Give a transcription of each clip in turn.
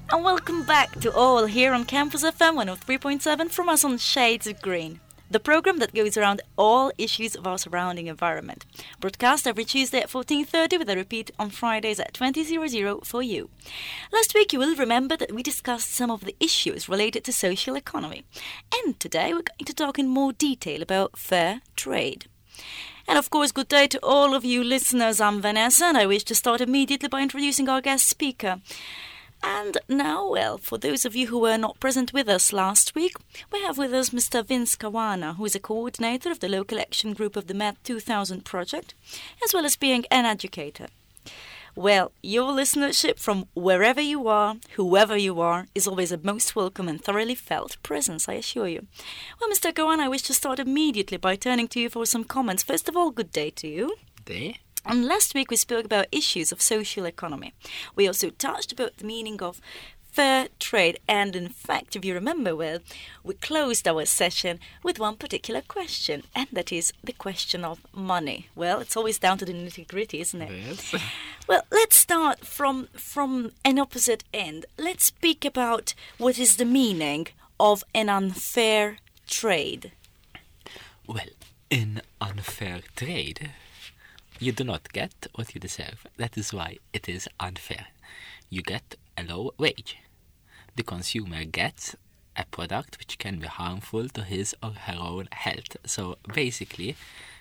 And welcome back to all here on Campus FM 103.7 from us on Shades of Green, the program that goes around all issues of our surrounding environment. Broadcast every Tuesday at 14:30 with a repeat on Fridays at 20:00 for you. Last week you will remember that we discussed some of the issues related to social economy. And today we're going to talk in more detail about fair trade. And of course, good day to all of you listeners. I'm Vanessa and I wish to start immediately by introducing our guest speaker. And now, well, for those of you who were not present with us last week, we have with us Mr. Vince Kawana, who is a coordinator of the local action group of the MED 2000 project, as well as being an educator. Well, your listenership from wherever you are, whoever you are, is always a most welcome and thoroughly felt presence, I assure you. Well, Mr. Kawana, I wish to start immediately by turning to you for some comments. First of all, good day to you. Day. And last week we spoke about issues of social economy. We also touched about the meaning of fair trade. And in fact, if you remember well, we closed our session with one particular question. And that is the question of money. Well, it's always down to the nitty-gritty, isn't it? Yes. Well, let's start from an opposite end. Let's speak about what is the meaning of an unfair trade. Well, in unfair trade, you do not get what you deserve. That is why it is unfair. You get a low wage. The consumer gets a product which can be harmful to his or her own health. So basically,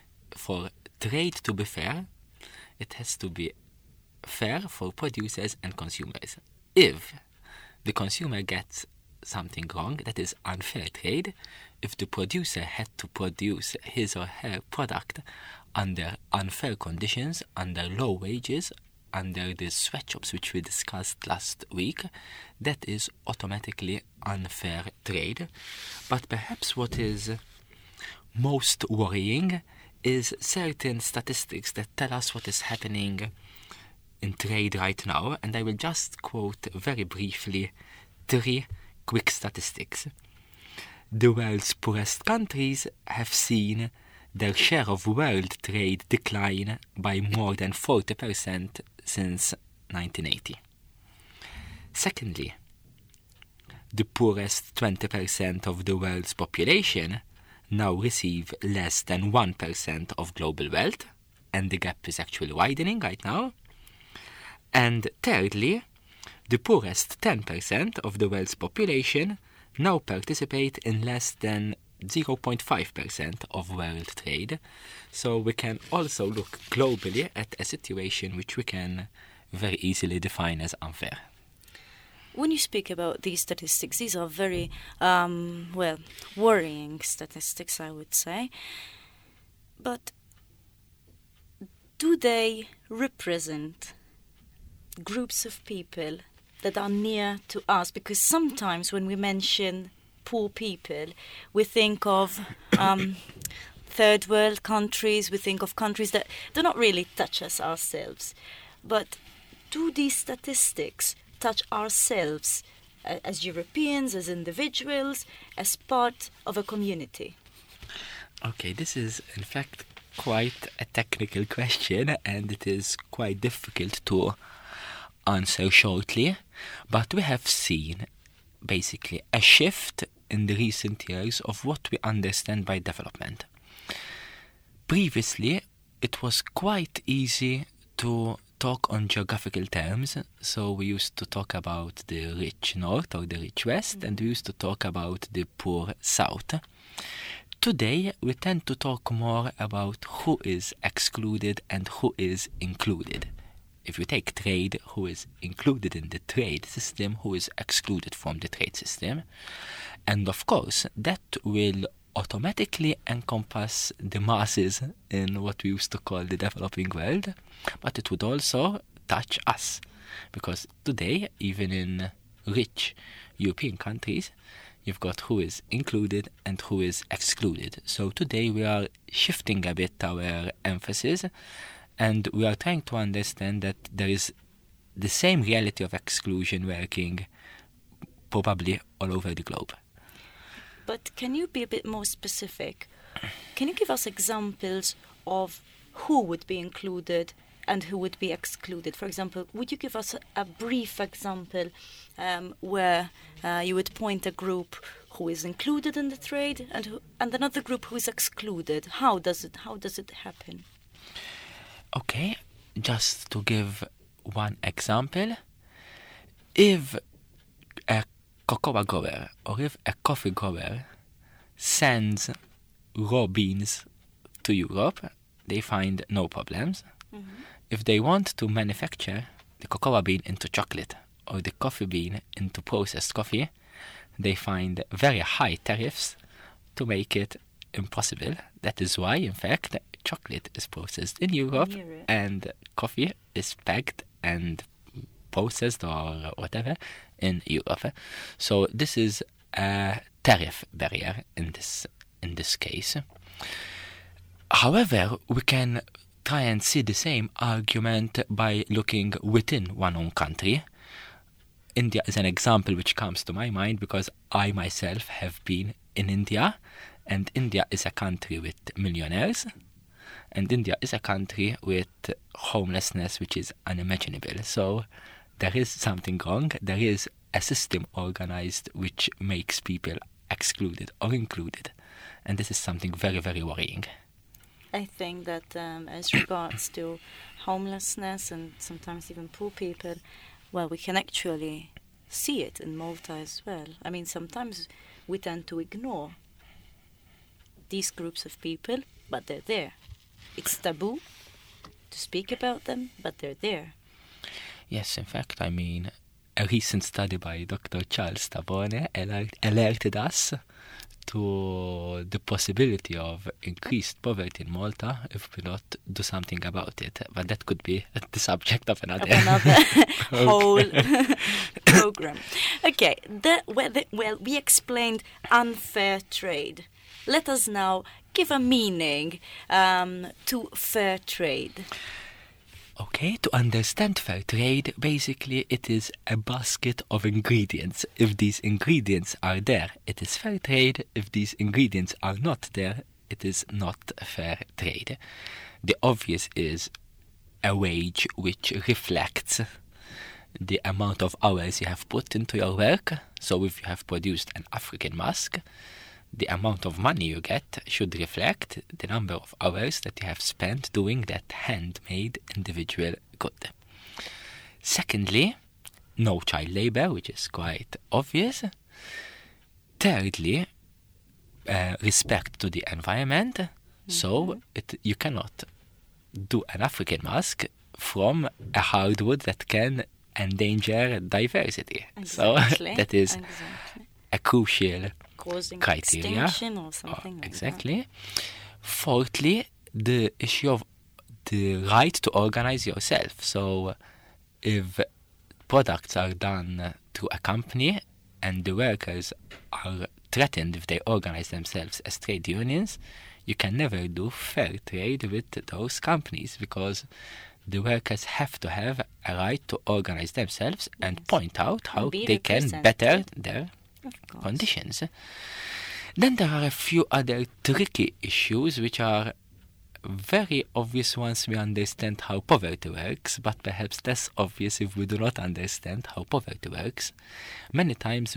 for trade to be fair, it has to be fair for producers and consumers. If the consumer gets something wrong, that is unfair trade. If the producer had to produce his or her product under unfair conditions, under low wages, under the sweatshops which we discussed last week, that is automatically unfair trade. But perhaps what is most worrying is certain statistics that tell us what is happening in trade right now, and I will just quote very briefly 3 quick statistics. The world's poorest countries have seen their share of world trade decline by more than 40% since 1980. Secondly, the poorest 20% of the world's population now receive less than 1% of global wealth, and the gap is actually widening right now. And thirdly, the poorest 10% of the world's population now participate in less than 0.5% of world trade. So we can also look globally at a situation which we can very easily define as unfair. When you speak about these statistics, these are very, worrying statistics, I would say. But do they represent groups of people that are near to us? Because sometimes when we mention poor people, we think of third world countries, we think of countries that do not really touch us ourselves. But do these statistics touch ourselves as Europeans, as individuals, as part of a community? Okay, this is in fact quite a technical question, and it is quite difficult to answer shortly, but we have seen basically a shift in the recent years of what we understand by development. Previously, it was quite easy to talk on geographical terms, so we used to talk about the rich north or the rich west, and we used to talk about the poor south. Today, we tend to talk more about who is excluded and who is included. If you take trade, who is included in the trade system, who is excluded from the trade system. And of course, that will automatically encompass the masses in what we used to call the developing world, but it would also touch us. Because today, even in rich European countries, you've got who is included and who is excluded. So today we are shifting a bit our emphasis, and we are trying to understand that there is the same reality of exclusion working probably all over the globe. But can you be a bit more specific? Can you give us examples of who would be included and who would be excluded? For example, would you give us a brief example where you would point a group who is included in the trade and another group who is excluded? How does it happen? Okay, just to give one example, if a cocoa grower or if a coffee grower sends raw beans to Europe, they find no problems. Mm-hmm. If they want to manufacture the cocoa bean into chocolate or the coffee bean into processed coffee, they find very high tariffs to make it impossible. That is why, in fact, chocolate is processed in Europe and coffee is packed and processed or whatever in Europe. So this is a tariff barrier in this case. However, we can try and see the same argument by looking within one own country. India is an example which comes to my mind because I myself have been in India, and India is a country with millionaires, and India is a country with homelessness which is unimaginable. So there is something wrong. There is a system organized which makes people excluded or included, and this is something very, very worrying. I think that as regards to homelessness and sometimes even poor people, well, we can actually see it in Malta as well. I mean, sometimes we tend to ignore these groups of people, but they're there. It's taboo to speak about them, but they're there. Yes, in fact, I mean, a recent study by Dr. Charles Tabone alerted us to the possibility of increased poverty in Malta if we don't do something about it. But that could be the subject of another whole program. Okay, we explained unfair trade. Let us now give a meaning to fair trade. Okay, to understand fair trade, basically it is a basket of ingredients. If these ingredients are there, it is fair trade. If these ingredients are not there, it is not fair trade. The obvious is a wage which reflects the amount of hours you have put into your work. So if you have produced an African mask, the amount of money you get should reflect the number of hours that you have spent doing that handmade individual good. Secondly, no child labor, which is quite obvious. Thirdly, respect to the environment. Mm-hmm. So you cannot do an African mask from a hardwood that can endanger diversity. Exactly. So that is a crucial causing criteria extinction or something like exactly. that. Fourthly, the issue of the right to organize yourself. So if products are done through a company and the workers are threatened if they organize themselves as trade unions, you can never do fair trade with those companies because the workers have to have a right to organize themselves and point out how they can better their conditions. Then there are a few other tricky issues which are very obvious once we understand how poverty works, but perhaps less obvious if we do not understand how poverty works. Many times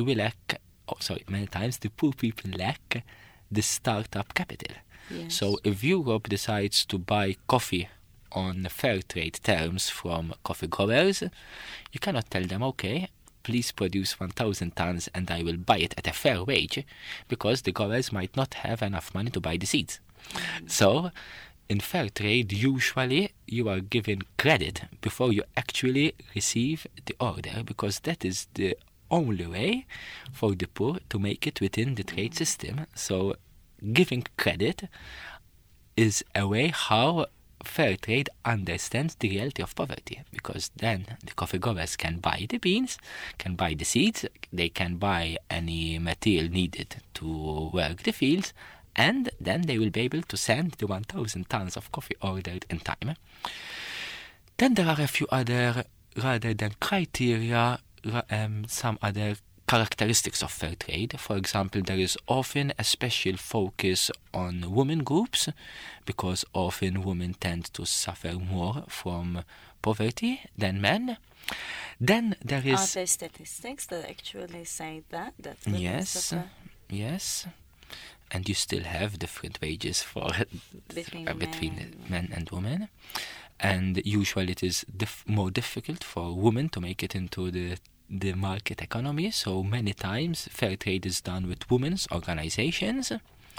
the poor people lack the startup capital. Yes. So if Europe decides to buy coffee on fair trade terms from coffee growers, you cannot tell them, okay, please produce 1,000 tons and I will buy it at a fair wage, because the growers might not have enough money to buy the seeds. So in fair trade, usually you are given credit before you actually receive the order, because that is the only way for the poor to make it within the trade system. So giving credit is a way how fair trade understands the reality of poverty, because then the coffee growers can buy the beans, can buy the seeds, they can buy any material needed to work the fields, and then they will be able to send the 1,000 tons of coffee ordered in time. Then there are a few other, rather than criteria, some other characteristics of fair trade. For example, there is often a special focus on women groups because often women tend to suffer more from poverty than men. Then there is... Are there statistics that actually say that women Yes, suffer yes. And you still have different wages for between men and women. And usually it is more difficult for women to make it into the market economy. So many times fair trade is done with women's organizations.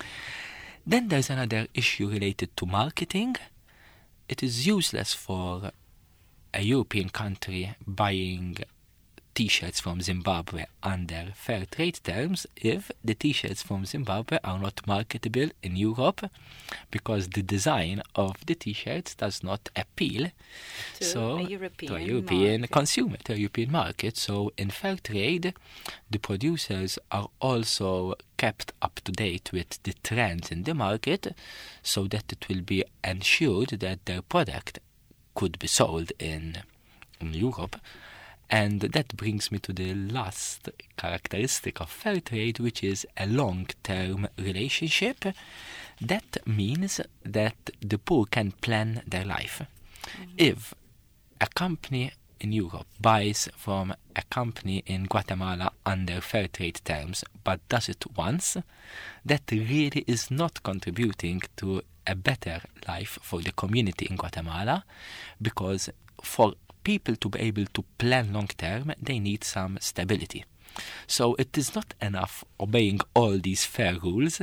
Then there's another issue related to marketing. It is useless for a European country buying T-shirts from Zimbabwe under fair trade terms if the T-shirts from Zimbabwe are not marketable in Europe because the design of the T-shirts does not appeal to a European market. consumer, to a European market. So in fair trade, the producers are also kept up to date with the trends in the market so that it will be ensured that their product could be sold in Europe. And that brings me to the last characteristic of fair trade, which is a long-term relationship. That means that the poor can plan their life. If a company in Europe buys from a company in Guatemala under fair trade terms, but does it once, that really is not contributing to a better life for the community in Guatemala, because for people to be able to plan long term, they need some stability. So it is not enough obeying all these fair rules.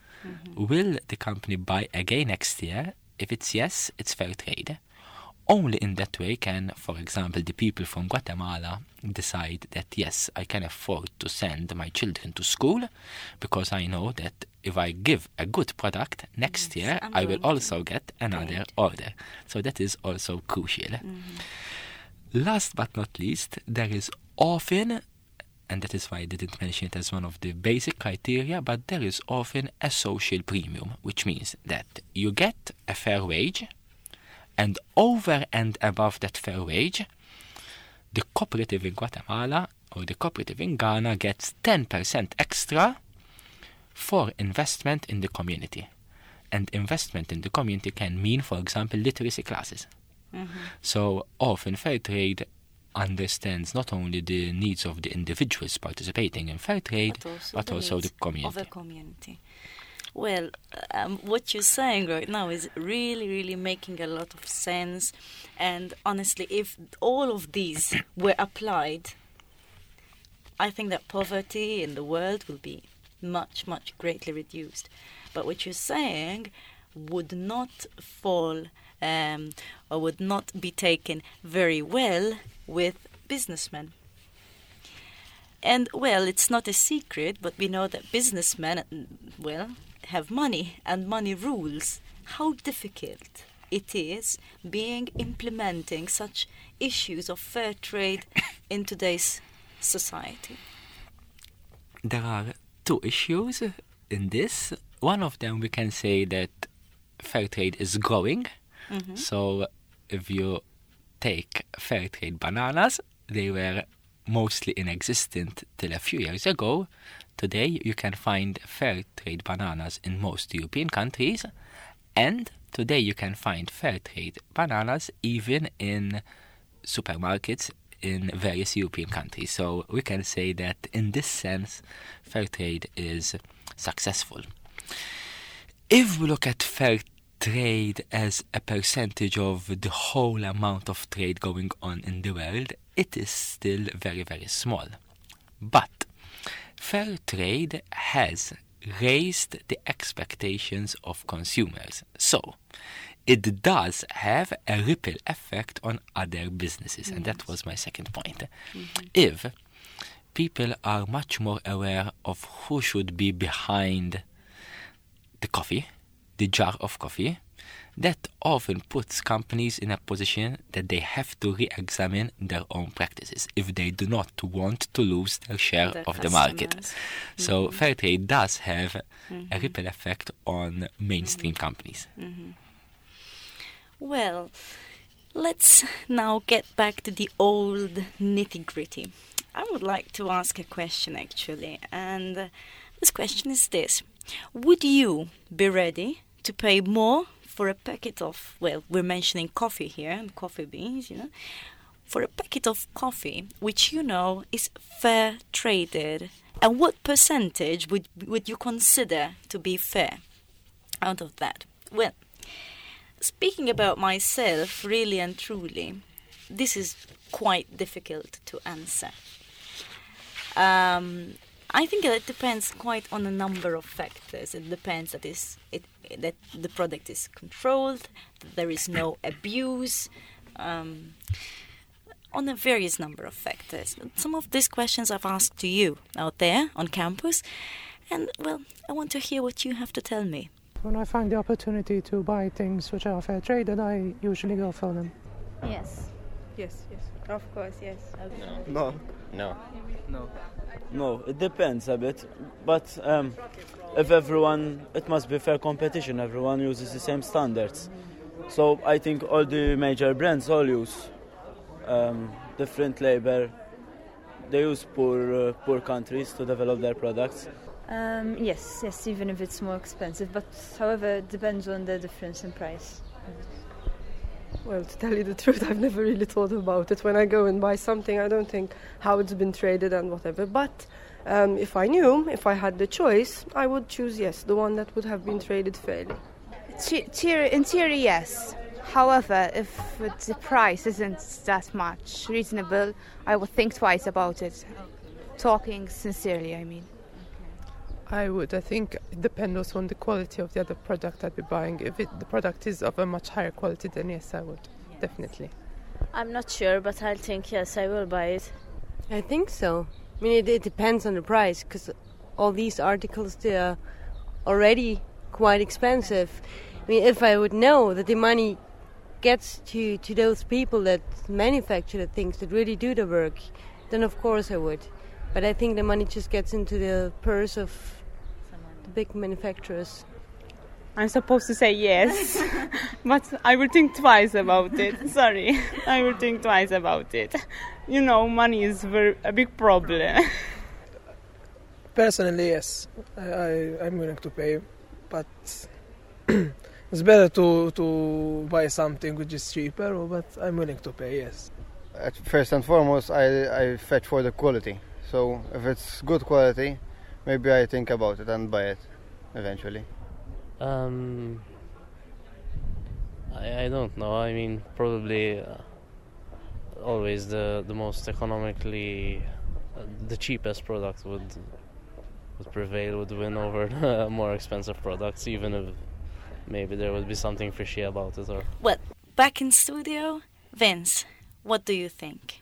Will the company buy again next year? If it's yes, it's fair trade. Only in that way can, for example, the people from Guatemala decide that yes, I can afford to send my children to school because I know that if I give a good product next year, I will also get another order. So that is also crucial. Last but not least, there is often, and that is why I didn't mention it as one of the basic criteria, but there is often a social premium, which means that you get a fair wage, and over and above that fair wage, the cooperative in Guatemala or the cooperative in Ghana gets 10% extra for investment in the community. And investment in the community can mean, for example, literacy classes. So often fair trade understands not only the needs of the individuals participating in fair trade, but also the community. Of the community. Well, what you're saying right now is really, really making a lot of sense. And honestly, if all of these were applied, I think that poverty in the world will be much, much greatly reduced. But what you're saying would not fall or would not be taken very well with businessmen. And, well, it's not a secret, but we know that businessmen, well, have money and money rules. How difficult it is implementing such issues of fair trade in today's society. There are two issues in this. One of them, we can say that fair trade is growing. So if you take fair trade bananas, they were mostly inexistent till a few years ago. Today you can find fair trade bananas in most European countries, and today you can find fair trade bananas even in supermarkets in various European countries. So we can say that in this sense, fair trade is successful. If we look at fair trade as a percentage of the whole amount of trade going on in the world, it is still very, very small. But fair trade has raised the expectations of consumers. So it does have a ripple effect on other businesses. And that was my second point. If people are much more aware of who should be behind the coffee, the jar of coffee, that often puts companies in a position that they have to re-examine their own practices if they do not want to lose their share of the market. So fair trade does have a ripple effect on mainstream companies. Well, let's now get back to the old nitty-gritty. I would like to ask a question actually, and this question is this. Would you be ready to pay more for a packet of, well, we're mentioning coffee here and coffee beans, for a packet of coffee which is fair traded? And what percentage would you consider to be fair out of that? Well, speaking about myself, really and truly, this is quite difficult to answer. I think that it depends quite on a number of factors. It depends that the product is controlled, that there is no abuse, on a various number of factors. Some of these questions I've asked to you out there on campus, and well, I want to hear what you have to tell me. When I find the opportunity to buy things which are fair traded, I usually go for them. Yes. Yes, of course, yes. No. No, it depends a bit, but if it must be fair competition, everyone uses the same standards. So I think all the major brands all use different labor. They use poor countries to develop their products. Yes, even if it's more expensive, but however, it depends on the difference in price. Well, to tell you the truth, I've never really thought about it. When I go and buy something, I don't think how it's been traded and whatever. But if I had the choice, I would choose, yes, the one that would have been traded fairly. In theory, yes. However, if the price isn't that much reasonable, I would think twice about it. Talking sincerely, I mean. I would. I think it depends also on the quality of the other product I'd be buying. If the product is of a much higher quality, then yes, I would, definitely. I'm not sure, but I think yes, I will buy it. I think so. I mean, it depends on the price, because all these articles, they are already quite expensive. I mean, if I would know that the money gets to those people that manufacture the things, that really do the work, then of course I would. But I think the money just gets into the purse of the big manufacturers. I'm supposed to say yes, but I will think twice about it. Sorry, I will think twice about it. Money is a big problem. Personally, yes, I'm willing to pay, but it's better to buy something which is cheaper, but I'm willing to pay, yes. First and foremost, I fetch for the quality. So if it's good quality, maybe I think about it and buy it eventually. I don't know. I mean, probably always the most economically, the cheapest product would prevail, would win over more expensive products, even if maybe there would be something fishy about it. Well, back in studio, Vince, what do you think?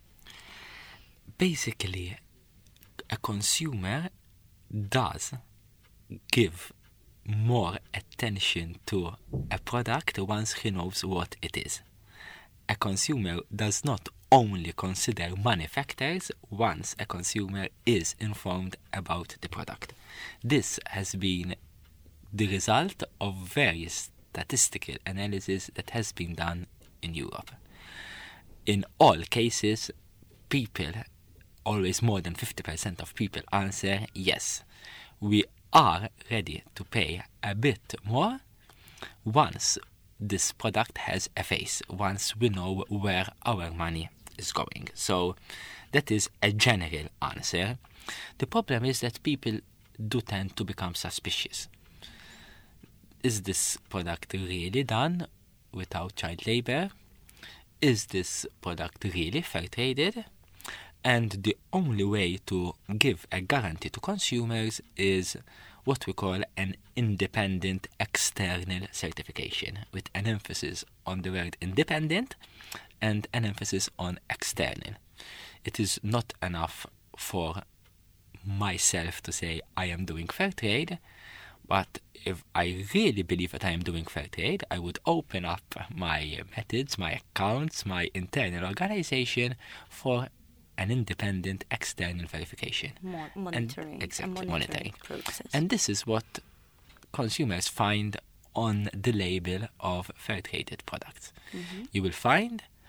Basically, a consumer does give more attention to a product once he knows what it is. A consumer does not only consider manufacturers once a consumer is informed about the product. This has been the result of various statistical analysis that has been done in Europe. In all cases, people, always more than 50% of people answer yes. We are ready to pay a bit more once this product has a face, once we know where our money is going. So that is a general answer. The problem is that people do tend to become suspicious. Is this product really done without child labor? Is this product really fair traded? And the only way to give a guarantee to consumers is what we call an independent external certification, with an emphasis on the word independent and an emphasis on external. It is not enough for myself to say I am doing fair trade, but if I really believe that I am doing fair trade, I would open up my methods, my accounts, my internal organization for an independent external verification. Monitoring. Exactly, monitoring process. And this is what consumers find on the label of fair traded products. Mm-hmm. You will find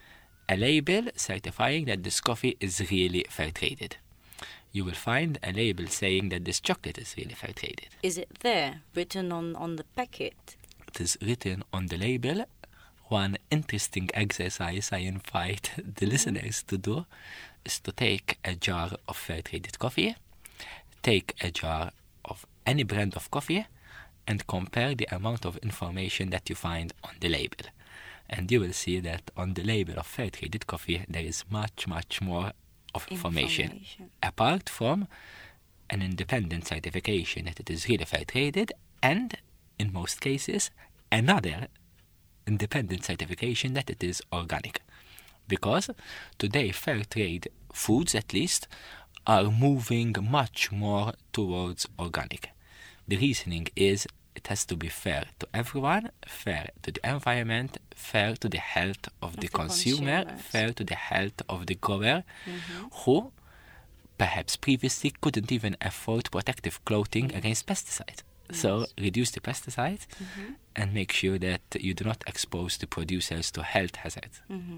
a label certifying that this coffee is really fair traded. You will find a label saying that this chocolate is really fair traded. Is it there, written on the packet? It is written on the label. One interesting exercise I invite the listeners to do is to take a jar of fair traded coffee, take a jar of any brand of coffee, and compare the amount of information that you find on the label. And you will see that on the label of fair traded coffee there is much, much more of information. Apart from an independent certification that it is really fair traded, and in most cases another independent certification that it is organic. Because today fair trade foods, at least, are moving much more towards organic. The reasoning is it has to be fair to everyone, fair to the environment, fair to the health of the consumer, fair to the health of the grower, who perhaps previously couldn't even afford protective clothing against pesticides. So reduce the pesticides and make sure that you do not expose the producers to health hazards.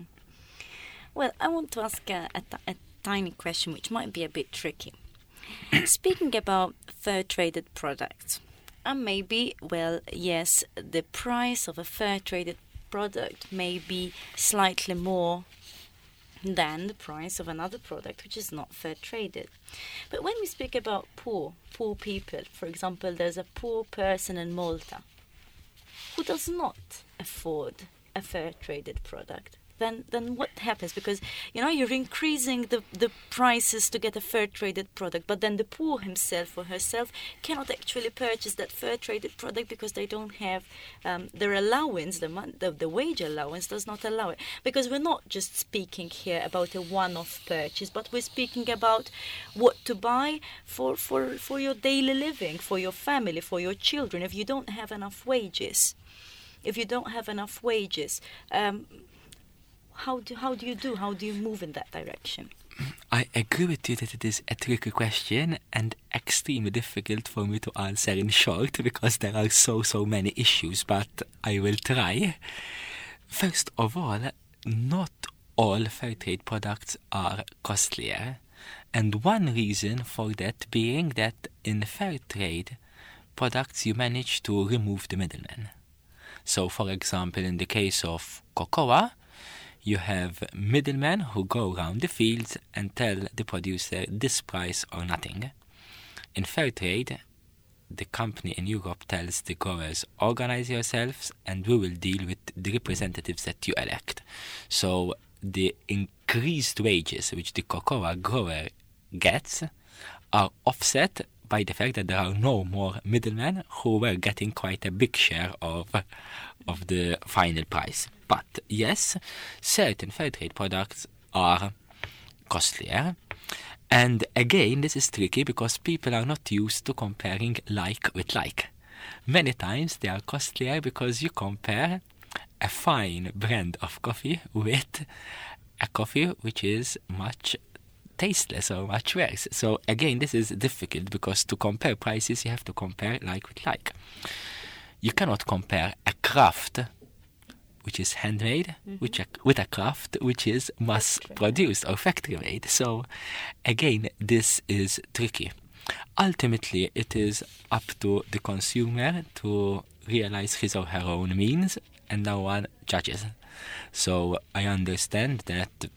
Well, I want to ask a tiny question which might be a bit tricky. Speaking about fair traded products, and maybe, well, yes, the price of a fair traded product may be slightly more than the price of another product which is not fair traded. But when we speak about poor people, for example, there's a poor person in Malta who does not afford a fair traded product. Then what happens? Because, you're increasing the prices to get a fair traded product, but then the poor himself or herself cannot actually purchase that fair traded product because they don't have their allowance, the wage allowance does not allow it. Because we're not just speaking here about a one-off purchase, but we're speaking about what to buy for your daily living, for your family, for your children. If you don't have enough wages, How do you move in that direction? I agree with you that it is a tricky question and extremely difficult for me to answer in short because there are so many issues, but I will try. First of all, not all fair trade products are costlier, and one reason for that being that in fair trade products you manage to remove the middleman. So, for example, in the case of cocoa, you have middlemen who go around the fields and tell the producer this price or nothing. In fair trade, the company in Europe tells the growers, organize yourselves and we will deal with the representatives that you elect. So the increased wages which the cocoa grower gets are offset by the fact that there are no more middlemen who were getting quite a big share of the final price. But yes, certain fair trade products are costlier. And again, this is tricky because people are not used to comparing like with like. Many times they are costlier because you compare a fine brand of coffee with a coffee which is much tasteless or much worse. So again, this is difficult because to compare prices you have to compare like with like. You cannot compare a craft which is handmade with a craft which is mass produced or factory made. So again, this is tricky. Ultimately, it is up to the consumer to realize his or her own means, and no one judges. So I understand that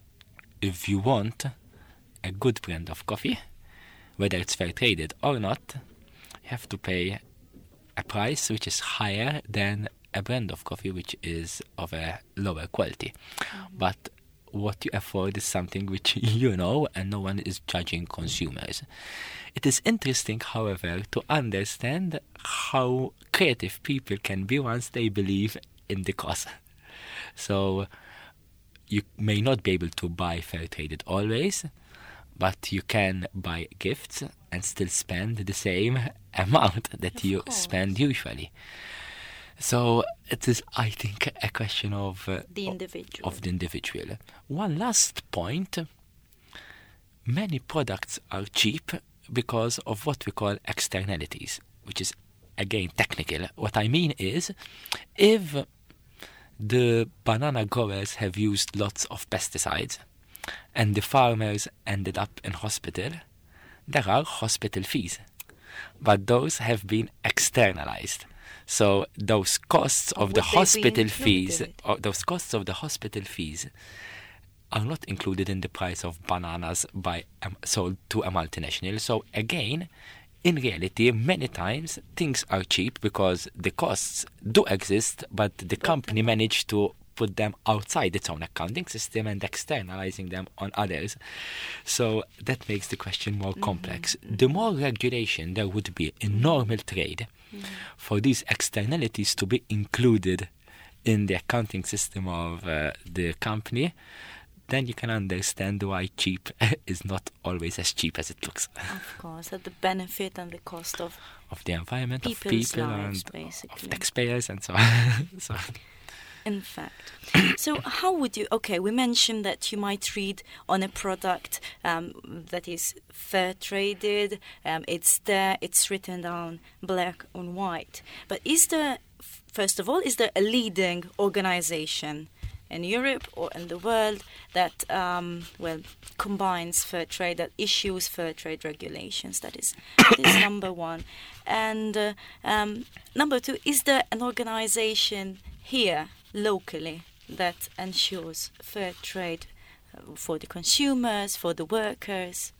if you want a good brand of coffee, whether it's fair traded or not, you have to pay a price which is higher than a brand of coffee which is of a lower quality. But what you afford is something which you know, and no one is judging consumers. It is interesting, however, to understand how creative people can be once they believe in the cause. So you may not be able to buy fair traded always, but you can buy gifts and still spend the same amount that you spend usually. So it is, I think, a question of the individual. One last point. Many products are cheap because of what we call externalities, which is, again, technical. What I mean is, if the banana growers have used lots of pesticides and the farmers ended up in hospital, there are hospital fees. But those have been externalized. So those costs of the hospital fees, are not included in the price of bananas sold to a multinational. So again, in reality, many times things are cheap because the costs do exist, but the company managed to put them outside its own accounting system and externalizing them on others. So that makes the question more complex. The more regulation there would be in normal trade for these externalities to be included in the accounting system of the company, then you can understand why cheap is not always as cheap as it looks. Of course, at the benefit and the cost of the environment, of people's people, lives, and basically. of taxpayers and so on. So. In fact. So how would you... Okay, we mentioned that you might read on a product that is fair traded. It's there, it's written down black on white. But first of all, is there a leading organization in Europe or in the world that combines fair trade, that issues fair trade regulations? That is number one. And number two, is there an organization here locally that ensures fair trade for the consumers, for the workers?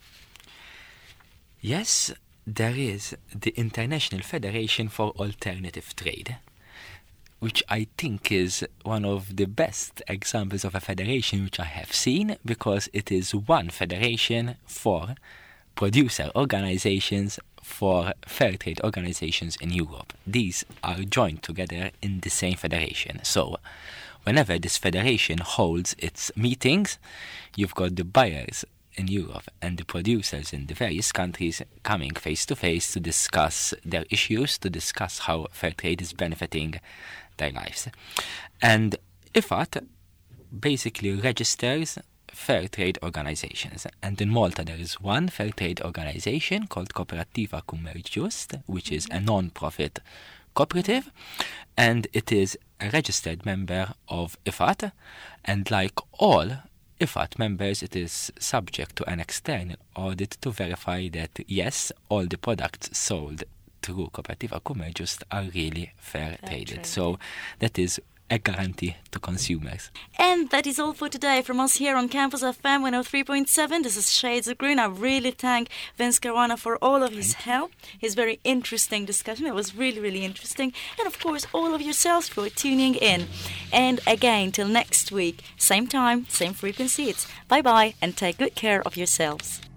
Yes, there is the International Federation for Alternative Trade, which I think is one of the best examples of a federation which I have seen, because it is one federation for producer organizations, for fair trade organizations in Europe. These are joined together in the same federation. So whenever this federation holds its meetings, you've got the buyers in Europe and the producers in the various countries coming face to face to discuss their issues, to discuss how fair trade is benefiting their lives. And IFAT basically registers fair trade organizations, and in Malta there is one fair trade organization called Cooperativa Kummerċ Ġust, which is a non-profit cooperative, and it is a registered member of IFAT, and like all IFAT members, it is subject to an external audit to verify that yes, all the products sold through Cooperativa Kummerċ Ġust are really fair traded. So that is a guarantee to consumers. And that is all for today from us here on Campus FM 103.7. This is Shades of Green. I really thank Vince Caruana for all of his help, his very interesting discussion. It was really, really interesting. And of course, all of yourselves for tuning in. And again, till next week, same time, same frequency. It's bye-bye and take good care of yourselves.